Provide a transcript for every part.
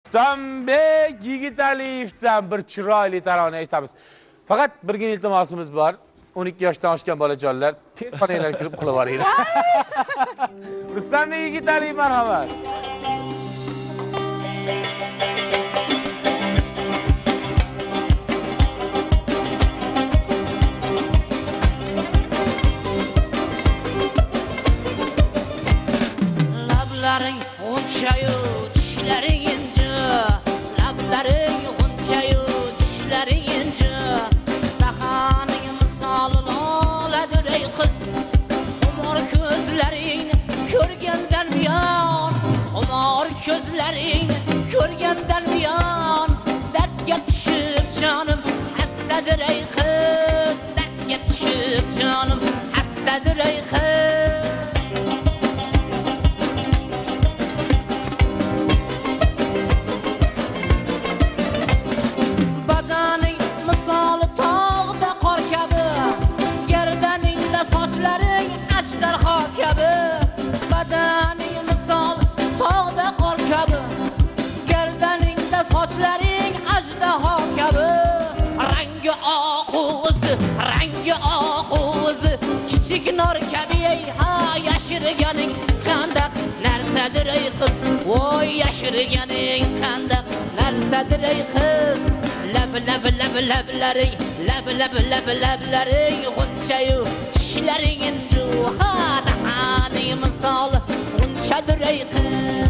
Rustambek Yigitaliyevdan bir chiroyli tarona eshitamiz. Faqat birgina iltimosimiz bor. 12 yoshdan oshgan bolajonlar tez xonanglarga kirib qilaveringlar. Rustambek Yigitaliyev marhamat. Lablaring unchayu tishlaring inji, lablaring unchayu tishlaring inji, dahaning misoli loladir ey qiz, xumor ko'zlaring ko'rgandan buyon, xumor ko'zlaring ko'rgandan buyon, dardga tushib jonim hastadir ey qiz, dardga tushib jonim hastadir ey qiz. Sochlaring ajdaho kabi, rangi oq o'zi kichik nor kabi, ha yashirganing qandaq narsadir ey qiz, voy yashirganing qandaq narsadir ey qiz. Lablaring g'unchayu tishlaring inju, ha dahaning misol g'unchadir ey qiz.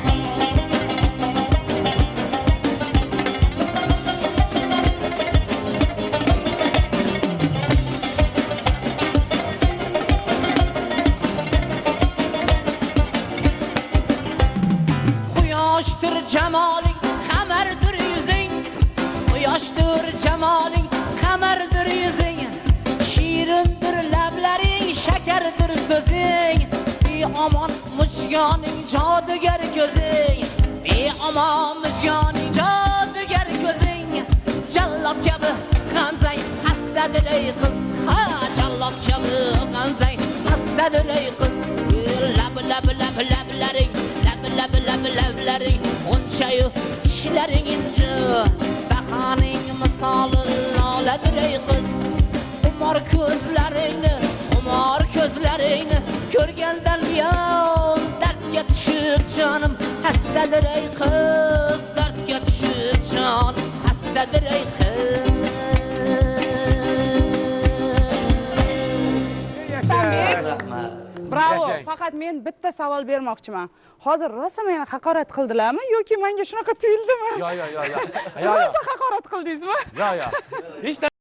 Quyoshdir jamoling, qamardir yuzing, quyoshdir jamoling, qamardir yuzing, shirindir lablaring, shakardir so'zing, beomon mujgoning, jodugar ko'zing, beomon mujgoning, jodugar ko'zing, jallod kabi qanzang hastadir ey qiz, ha jallod kabi qanzang hastadir ey qiz. Lablaring unchayu tishlaring inji, dahaning misoli loladir ey qiz, xumor ko'zlaringni ko'rgandan buyon, dardga tushib jonim hastadir ey qiz, dardga tushib jonim hastadir ey qiz. Bravo, faqat men bitta savol bermoqchiman. Hozir rosa meni haqorat qildilarmi yoki menga shunaqa tuyuldimi? Yo. Rosa haqorat qildingizmi? Yo. Hech